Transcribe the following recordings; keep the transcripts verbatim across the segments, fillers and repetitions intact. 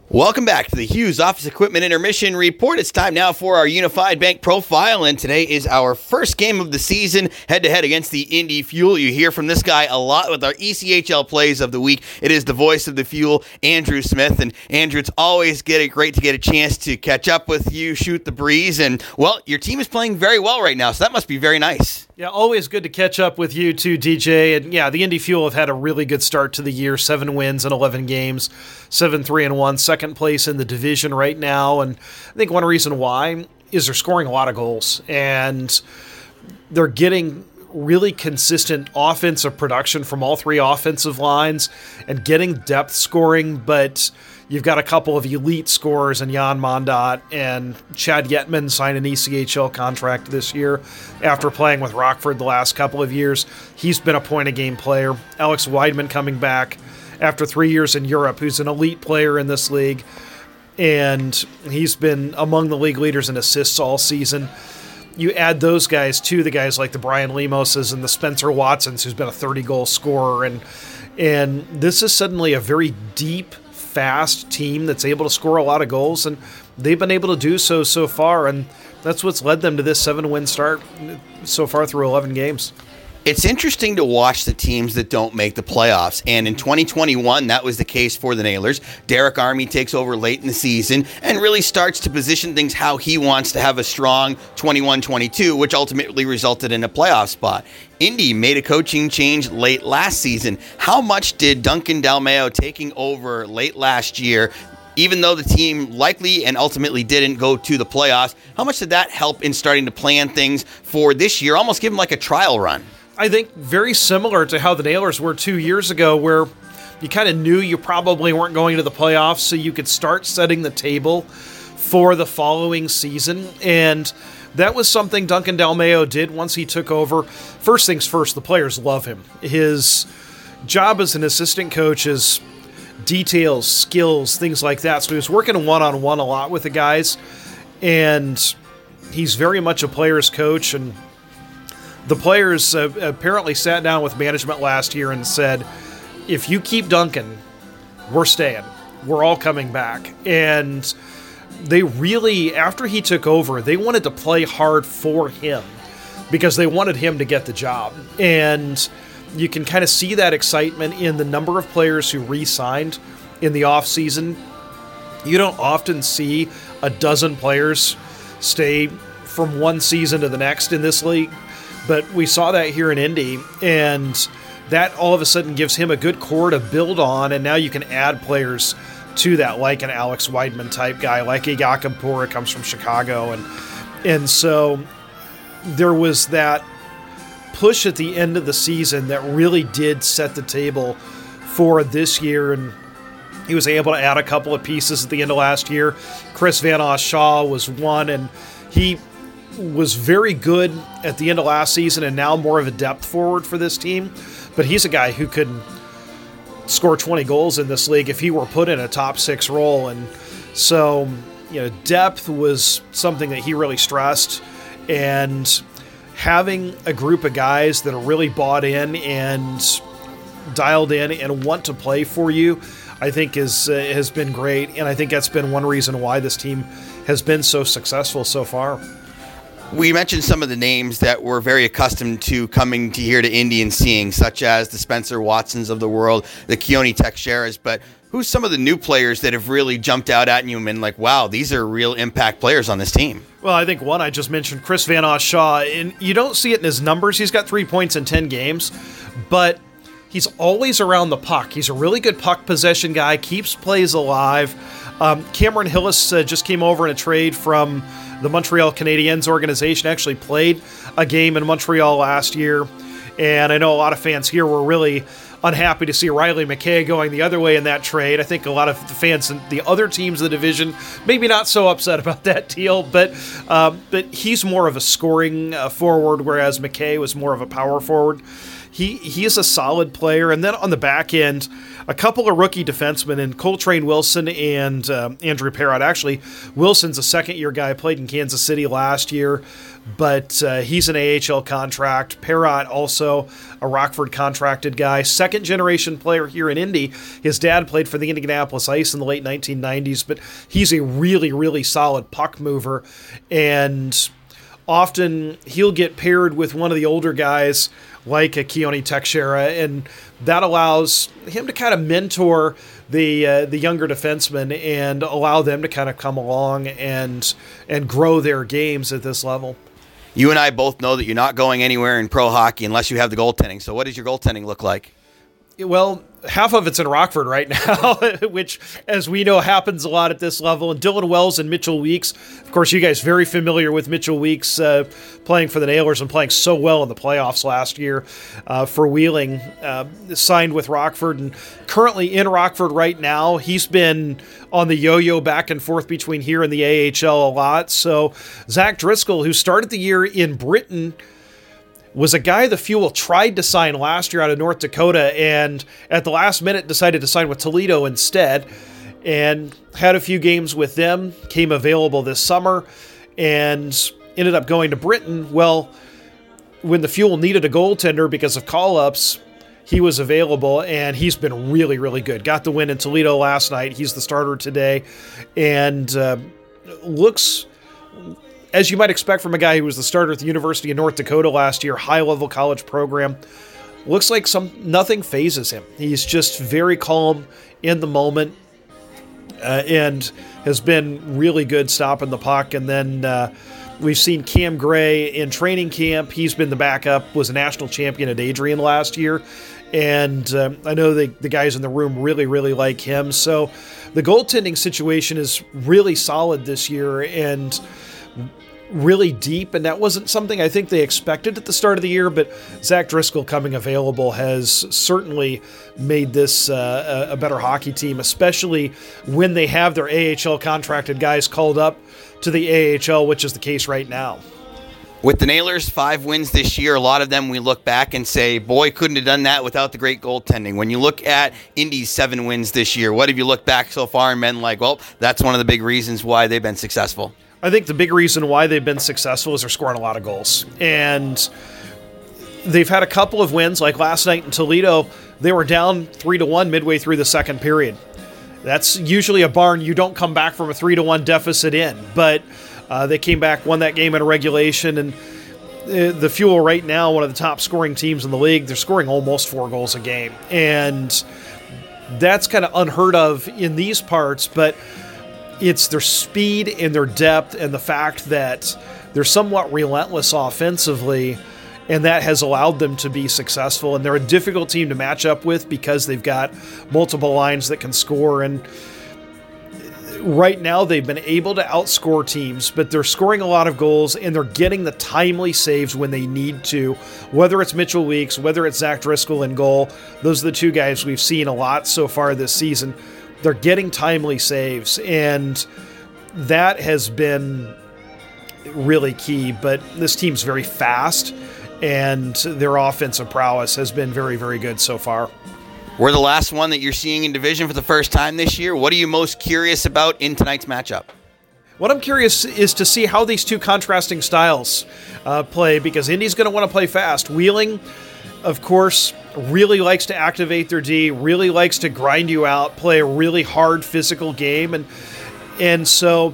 Welcome back to the Hughes Office Equipment Intermission Report. It's time now for our Unified Bank Profile, and today is our first game of the season, head-to-head against the Indy Fuel. You hear from this guy a lot with our E C H L Plays of the Week. It is the voice of the Fuel, Andrew Smith. And Andrew, it's always get great to get a chance to catch up with you, shoot the breeze, and, well, your team is playing very well right now, so that must be very nice. Yeah, always good to catch up with you too, D J. And yeah, the Indy Fuel have had a really good start to the year. Seven wins in eleven games, seven three and one, second place in the division right now. And I think one reason why is they're scoring a lot of goals and they're getting really consistent offensive production from all three offensive lines and getting depth scoring, but you've got a couple of elite scorers in Jan Mondat, and Chad Yetman signed an E C H L contract this year after playing with Rockford the last couple of years. He's been a point-a-game player. Alex Weidman coming back after three years in Europe, who's an elite player in this league, and he's been among the league leaders in assists all season. You add those guys to the guys like the Brian Limoses and the Spencer Watsons, who's been a thirty-goal scorer, and and this is suddenly a very deep, fast team that's able to score a lot of goals, and they've been able to do so so far, and that's what's led them to this seven-win start so far through eleven games. It's interesting to watch the teams that don't make the playoffs, and in twenty twenty-one, that was the case for the Nailers. Derek Army takes over late in the season and really starts to position things how he wants to have a strong twenty-one twenty-two, which ultimately resulted in a playoff spot. Indy made a coaching change late last season. How much did Duncan Dalmeo taking over late last year, even though the team likely and ultimately didn't go to the playoffs, how much did that help in starting to plan things for this year, almost give them like a trial run? I think very similar to how the Nailers were two years ago, where you kind of knew you probably weren't going to the playoffs, so you could start setting the table for the following season. And that was something Duncan Dalmeo did once he took over. First things first, the players love him. His job as an assistant coach is details, skills, things like that. So he was working one-on-one a lot with the guys, and he's very much a player's coach. And the players uh, apparently sat down with management last year and said, if you keep Duncan, we're staying. We're all coming back. And they really, after he took over, they wanted to play hard for him because they wanted him to get the job. And you can kind of see that excitement in the number of players who re-signed in the offseason. You don't often see a dozen players stay from one season to the next in this league. But we saw that here in Indy, and that all of a sudden gives him a good core to build on, and now you can add players to that, like an Alex Weidman type guy, like a Jakob Pura comes from Chicago. And and so there was that push at the end of the season that really did set the table for this year, and he was able to add a couple of pieces at the end of last year. Chris Van Shaw was one, and he was very good at the end of last season and now more of a depth forward for this team. But he's a guy who could score twenty goals in this league if he were put in a top six role. And so, you know, depth was something that he really stressed. And having a group of guys that are really bought in and dialed in and want to play for you, I think is uh, has been great. And I think that's been one reason why this team has been so successful so far. We mentioned some of the names that we're very accustomed to coming to here to Indy and seeing, such as the Spencer Watsons of the world, the Keone Teixeiras, but who's some of the new players that have really jumped out at you and been like, wow, these are real impact players on this team? Well, I think one I just mentioned, Chris Van Shaw, and you don't see it in his numbers. He's got three points in ten games, but he's always around the puck. He's a really good puck possession guy, keeps plays alive. Um, Cameron Hillis uh, just came over in a trade from the Montreal Canadiens organization, actually played a game in Montreal last year, and I know a lot of fans here were really unhappy to see Riley McKay going the other way in that trade. I think a lot of the fans in the other teams of the division maybe not so upset about that deal, but um, but he's more of a scoring uh, forward, whereas McKay was more of a power forward. he he is a solid player. And then on the back end, a couple of rookie defensemen in Coltrane Wilson and um, Andrew Perrott. Actually, Wilson's a second-year guy, played in Kansas City last year, but uh, he's an A H L contract. Perrott also a Rockford contracted guy, second-generation player here in Indy. His dad played for the Indianapolis Ice in the late nineteen nineties, but he's a really, really solid puck mover, and often he'll get paired with one of the older guys like a Keone Teixeira, and that allows him to kind of mentor the uh, the younger defensemen and allow them to kind of come along and and grow their games at this level. You and I both know that you're not going anywhere in pro hockey unless you have the goaltending. So what does your goaltending look like? Well, half of it's in Rockford right now, which, as we know, happens a lot at this level. And Dylan Wells and Mitchell Weeks, of course, you guys very familiar with Mitchell Weeks uh, playing for the Nailers and playing so well in the playoffs last year uh, for Wheeling, uh, signed with Rockford and currently in Rockford right now. He's been on the yo-yo back and forth between here and the A H L a lot. So Zach Driscoll, who started the year in Britain, was a guy the Fuel tried to sign last year out of North Dakota, and at the last minute decided to sign with Toledo instead, and had a few games with them, came available this summer, and ended up going to Britain. Well, when the Fuel needed a goaltender because of call-ups, he was available, and he's been really, really good. Got the win in Toledo last night. He's the starter today, and uh, looks, as you might expect from a guy who was the starter at the University of North Dakota last year, high-level college program, looks like some nothing phases him. He's just very calm in the moment uh, and has been really good stopping the puck. And then uh, we've seen Cam Gray in training camp. He's been the backup, was a national champion at Adrian last year. And um, I know the, the guys in the room really, really like him. So the goaltending situation is really solid this year and really deep, and that wasn't something I think they expected at the start of the year, but Zach Driscoll coming available has certainly made this uh, a better hockey team, especially when they have their A H L contracted guys called up to the A H L, which is the case right now. With the Nailers, five wins this year, a lot of them we look back and say, boy, couldn't have done that without the great goaltending. When you look at Indy's seven wins this year, what have you looked back so far and been like, well, that's one of the big reasons why they've been successful? I think the big reason why they've been successful is they're scoring a lot of goals. And they've had a couple of wins, like last night in Toledo, they were down three to one midway through the second period. That's usually a barn you don't come back from a three to one deficit in. But uh, they came back, won that game in regulation, and the Fuel right now, one of the top scoring teams in the league, they're scoring almost four goals a game. And that's kind of unheard of in these parts, but it's their speed and their depth and the fact that they're somewhat relentless offensively, and that has allowed them to be successful. And they're a difficult team to match up with because they've got multiple lines that can score. And right now they've been able to outscore teams, but they're scoring a lot of goals and they're getting the timely saves when they need to, whether it's Mitchell Weeks, whether it's Zach Driscoll in goal. Those are the two guys we've seen a lot so far this season. They're getting timely saves, and that has been really key. But this team's very fast, and their offensive prowess has been very, very good so far. We're the last one that you're seeing in division for the first time this year. What are you most curious about in tonight's matchup? What I'm curious is to see how these two contrasting styles uh, play, because Indy's going to want to play fast. Wheeling, of course, really likes to activate their D, really likes to grind you out, play a really hard physical game. And and so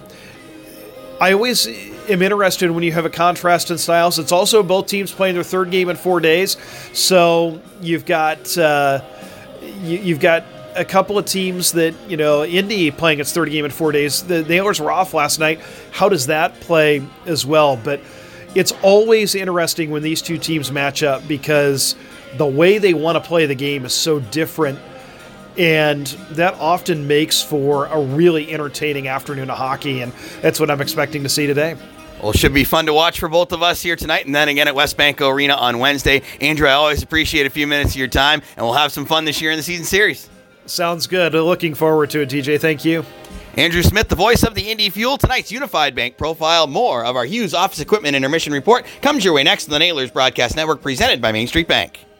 I always am interested when you have a contrast in styles. It's also both teams playing their third game in four days. So you've got uh, you, you've got a couple of teams that, you know, Indy playing its third game in four days. The Nailers were off last night. How does that play as well? But it's always interesting when these two teams match up because the way they want to play the game is so different, and that often makes for a really entertaining afternoon of hockey, and that's what I'm expecting to see today. Well, it should be fun to watch for both of us here tonight and then again at WesBanco Arena on Wednesday. Andrew, I always appreciate a few minutes of your time, and we'll have some fun this year in the season series. Sounds good. Looking forward to it, T J. Thank you. Andrew Smith, the voice of the Indy Fuel, tonight's Unified Bank profile. More of our Hughes Office Equipment Intermission Report comes your way next on the Nailers Broadcast Network, presented by Main Street Bank.